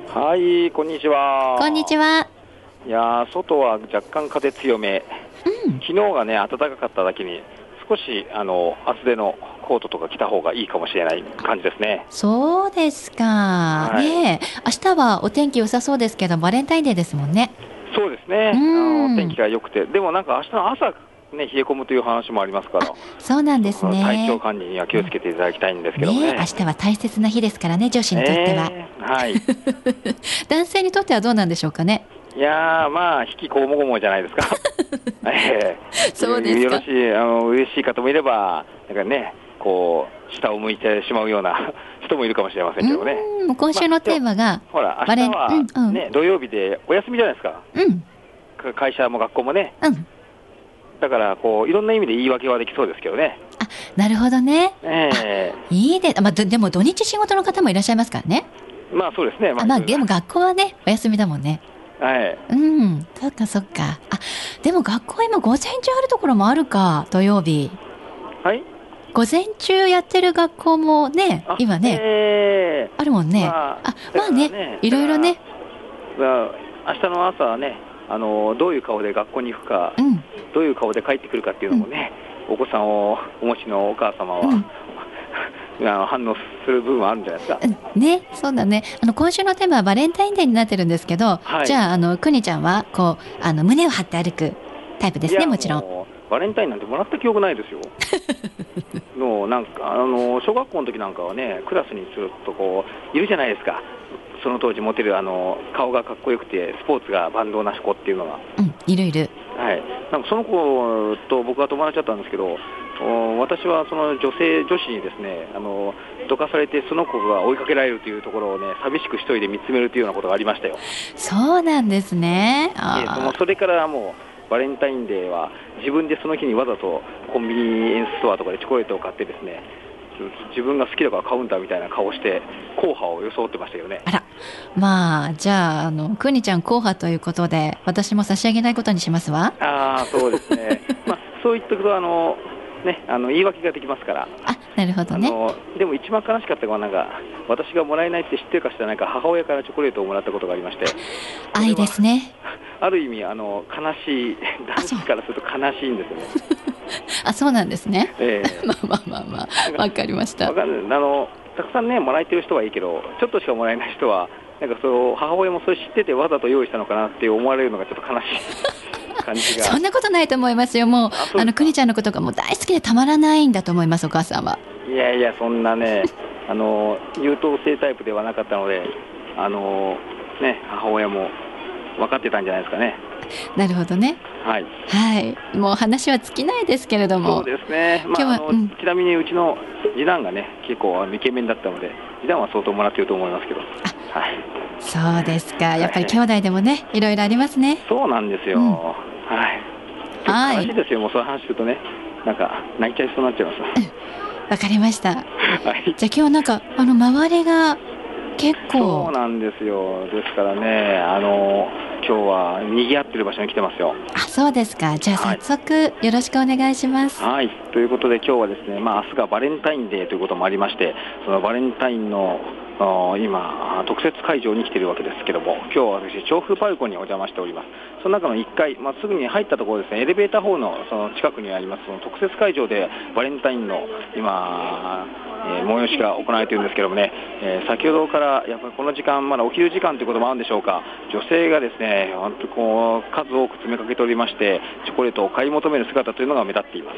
はい、こんにちは。 こんにちは。 いやー、外は若干風強め、昨日がね、暖かかっただけに、少し厚手のコートとか着た方がいいかもしれない感じですね。 そうですか、 はい、 ねえ、明日はお天気良さそうですけど、バレンタインデーですもんね。 そうですね、天気が良くて、でもなんか明日の朝、ね、冷え込むという話もありますから、 そうなんですね。 体調管理には気をつけていただきたいんですけどもね。 明日は大切な日ですからね、女子にとっては。 はい、 男性にとってはどうなんでしょうかね。 いやー、まあ、引きこもごもじゃないですか。 そうですか。 よろしい、嬉しい方もいれば、なんかね、こう、下を向いてしまうような人もいるかもしれませんけどね。 今週のテーマが、 ほら、明日は、ね、土曜日でお休みじゃないですか。会社も学校もね。だから、こう、いろんな意味で言い訳はできそうですけどね。 なるほどね。いいで、でも土日仕事の方もいらっしゃいますからね。 まあそうですね。 でも学校はね、お休みだもんね。 はい。 そっかそっか。でも学校今午前中あるところもあるか、土曜日。 はい。 午前中やってる学校もね、今ね、あるもんね。まあね、いろいろね。 明日の朝はね、どういう顔で学校に行くか、どういう顔で帰ってくるかっていうのもね、お子さんをお持ちのお母様は、反応する部分はあるんじゃないですか。 ね、そうだね。今週のテーマはバレンタインデーになってるんですけど、じゃあくにちゃんはこう胸を張って歩くタイプですね。もちろん。 バレンタインなんてもらった記憶ないですよ。なんか小学校の時なんかはね、クラスにするとこういるじゃないですか。その当時モテる顔がかっこよくてスポーツが万能な子っていうのが、 いるいる。 はい。なんかその子と僕は友達だったんですけど、私はその女子にですね、どかされてその子が追いかけられるというところをね、寂しく一人で見つめるというようなことがありましたよ。 そうなんですね。 それからもうバレンタインデーは自分でその日にわざとコンビニエンスストアとかでチョコレートを買ってですね、自分が好きだから買うんだみたいな顔して硬派を装ってましたよね。 じゃあくにちゃん硬派ということで私も差し上げないことにしますわ。 そうですね。そういったことはね、言い訳ができますから。 なるほどね。 でも一番悲しかったのはなんか私がもらえないって知ってるか知らないか母親からチョコレートをもらったことがありまして、 愛ですね。 ある意味悲しい、男子からすると悲しいんですよね。 そうなんですね。わかりました。 たくさんねもらえてる人はいいけど、ちょっとしかもらえない人はなんか母親もそれ知っててわざと用意したのかなって思われるのがちょっと悲しい感じが。 そんなことないと思いますよ。もうくにちゃんのことがもう大好きでたまらないんだと思います、お母さんは。 いやいや、そんなね優等生タイプではなかったので、母親も分かってたんじゃないですかね。 なるほどね。はい、もう話は尽きないですけれども。 そうですね。ちなみにうちの次男がね結構イケメンだったので、次男は相当もらってると思いますけど。 そうですか。やっぱり兄弟でもね、いろいろありますね。 そうなんですよ。悲しいですよ。もうそういう話するとね、なんか泣いちゃいそうになっちゃいます。 わかりました。じゃあ今日はなんか周りが結構。 そうなんですよ。ですからね、今日は賑わってる場所に来てますよ。 そうですか。じゃあ早速よろしくお願いします。 ということで今日はですね、明日がバレンタインデーということもありまして、そのバレンタインの今特設会場に来ているわけですけども、今日は私調布パルコにお邪魔しております。その中の1階、すぐに入ったところですね、エレベーターホールのその近くにありますその特設会場でバレンタインの今催しが行われているんですけどもね、先ほどからやっぱりこの時間、まだお昼時間ということもあるんでしょうか、女性がですね本当こう数多く詰めかけておりまして、チョコレートを買い求める姿というのが目立っています。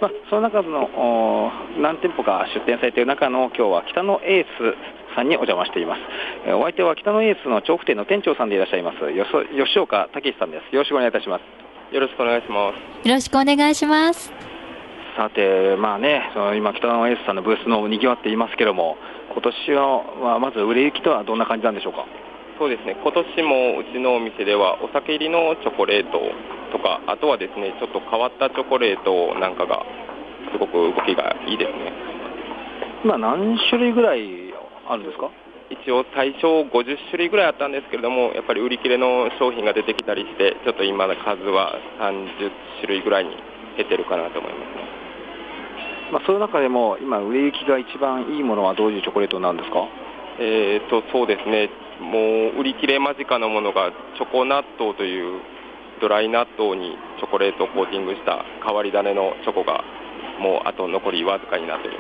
その中の何店舗か出店されている中の今日は北野エースさんにお邪魔しています。お相手は北野エースの調布店の店長さんでいらっしゃいます吉岡武さんです。よろしくお願いいたします。 よろしくお願いします。 よろしくお願いします。 さて、今北野エースさんのブースの賑わっていますけども、今年はまず売れ行きとはどんな感じなんでしょうか。 そうですね、今年もうちのお店ではお酒入りのチョコレートとか、あとはですねちょっと変わったチョコレートなんかがすごく動きがいいですね。 今何種類ぐらいあるんですか。 一応最初50種類ぐらいあったんですけれども、やっぱり売り切れの商品が出てきたりして、ちょっと今の数は30種類ぐらいに減ってるかなと思いますね。 その中でも今売れ行きが一番いいものはどういうチョコレートなんですか。 そうですね、 もう売り切れ間近のものがチョコ納豆というドライ納豆にチョコレートをコーティングした変わり種のチョコがもうあと残りわずかになっております。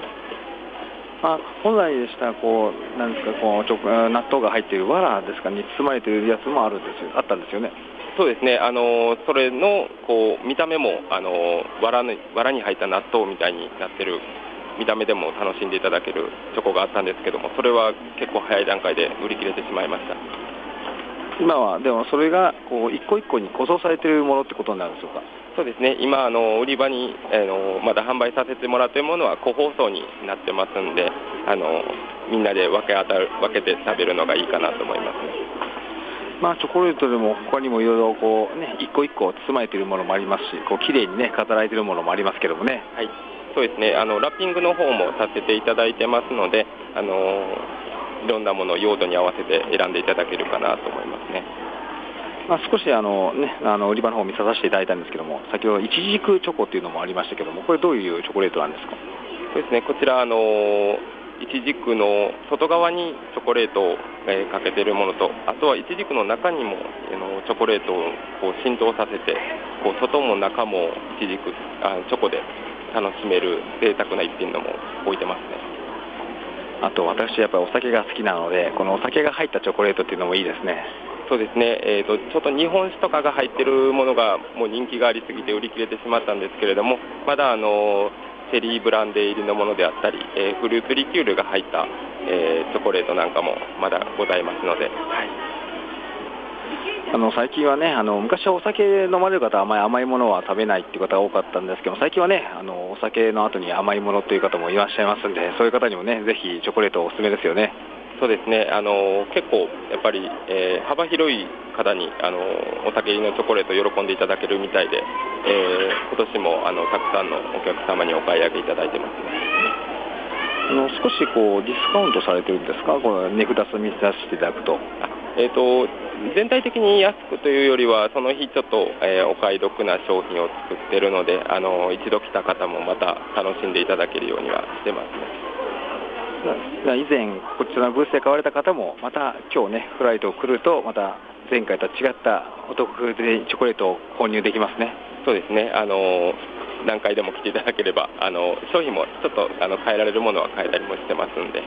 本来でしたらなんですか納豆が入っている藁ですかに包まれているやつもあったんですよね。 そうですね、それの見た目も藁に入った納豆みたいになってる見た目でも楽しんでいただけるチョコがあったんですけども、それは結構早い段階で売り切れてしまいました。 今はでもそれが一個一個に個装されているものってことになるんでしょうか。 そうですね、今売り場にまだ販売させてもらっているものは個包装になってますんで、みんなで分けて食べるのがいいかなと思いますね。 チョコレートでも他にもいろいろ一個一個包まれているものもありますし、綺麗にね飾られているものもありますけどもね。 はい、そうですね、ラッピングの方もさせていただいてますので、いろんなものを用途に合わせて選んでいただけるかなと思いますね。 少し売り場の方を見させていただいたんですけども、先ほどいちじくチョコっていうのもありましたけども、これどういうチョコレートなんですか。 そうですね、こちらいちじくの外側にチョコレートをかけているものと、あとはいちじくの中にもチョコレートを浸透させて外も中もチョコで楽しめる贅沢な一品のも置いてますね。 あと私やっぱりお酒が好きなので、このお酒が入ったチョコレートっていうのもいいですね。 そうですね、ちょっと日本酒とかが入ってるものがもう人気がありすぎて売り切れてしまったんですけれども、まだチェリーブランデー入りのものであったり、フルーツリキュールが入った、チョコレートなんかもまだございますので、 最近はね昔はお酒飲まれる方はあまり甘いものは食べないっていう方が多かったんですけど、最近はねお酒の後に甘いものという方もいらっしゃいますんで、そういう方にもねぜひチョコレートおすすめですよね。 そうですね、結構やっぱり、幅広い方にお酒入りのチョコレートを喜んでいただけるみたいで、今年もたくさんのお客様にお買い上げいただいてますね。 少しディスカウントされてるんですか、これ値札見させていただくと。 全体的に安くというよりは、その日ちょっと、お買い得な商品を作っているので、一度来た方もまた楽しんでいただけるようにはしてますね。 以前こちらのブースで買われた方もまた今日ねフライトを来るとまた前回とは違ったお得でチョコレートを購入できますね。 そうですね、何回でも来ていただければ商品もちょっと変えられるものは変えたりもしてますんで、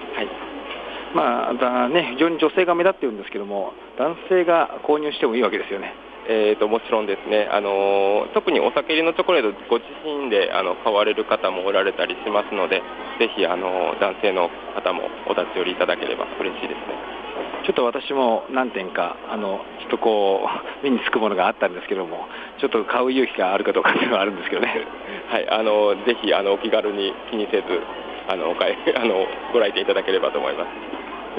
非常に女性が目立っているんですけども、男性が購入してもいいわけですよね。 もちろんですね、特にお酒入りのチョコレートご自身で買われる方もおられたりしますので、ぜひ男性の方もお立ち寄りいただければ嬉しいですね。 ちょっと私も何点かちょっと目につくものがあったんですけども、ちょっと買う勇気があるかどうかっていうのはあるんですけどね。 はい、ぜひお気軽に気にせずご来店いただければと思います。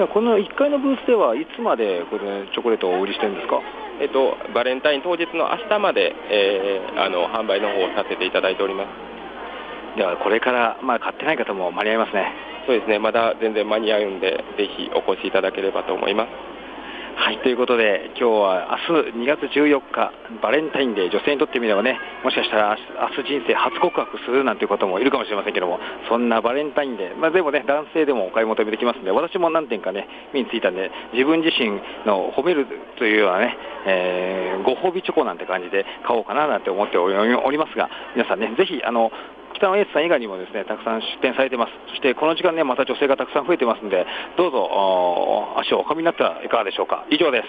この1階のブースではいつまでこれチョコレートをお売りしてるんですか。 バレンタイン当日の明日まで、販売の方をさせていただいております。 ではこれから買ってない方も間に合いますね。 そうですね、まだ全然間に合うんで、ぜひお越しいただければと思います。 はい、ということで今日は明日2月14日バレンタインデー、女性にとってみればね、もしかしたら明日人生初告白するなんていう方もいるかもしれませんけども、そんなバレンタインデー、でもね男性でもお買い求めできますので、私も何点かね目についたんで、自分自身の褒めるというようなね、ご褒美チョコなんて感じで買おうかななんて思っておりますが、皆さんねぜひ北野エースさん以外にもですねたくさん出店されてます。そしてこの時間ねまた女性がたくさん増えてますので、どうぞ足をお運びになったらいかがでしょうか。以上です。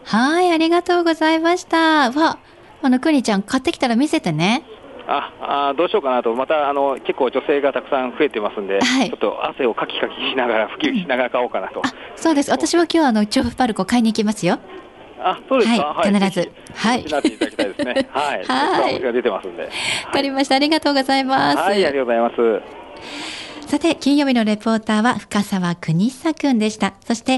はい、ありがとうございました。くにちゃん買ってきたら見せてね。 どうしようかなと、また結構女性がたくさん増えてますんで、 はい、 ちょっと汗をかきかきしながら、吹きしながら買おうかなと。 そうです、私は今日調布パルコ買いに行きますよ。 そうですか、 はい、必ず、 はい、なっていただきたいですね。はい、はい、が出てますんで。わかりました、ありがとうございます。 はい、ありがとうございます。 さて、金曜日のレポーターは深澤邦久くんでした。そして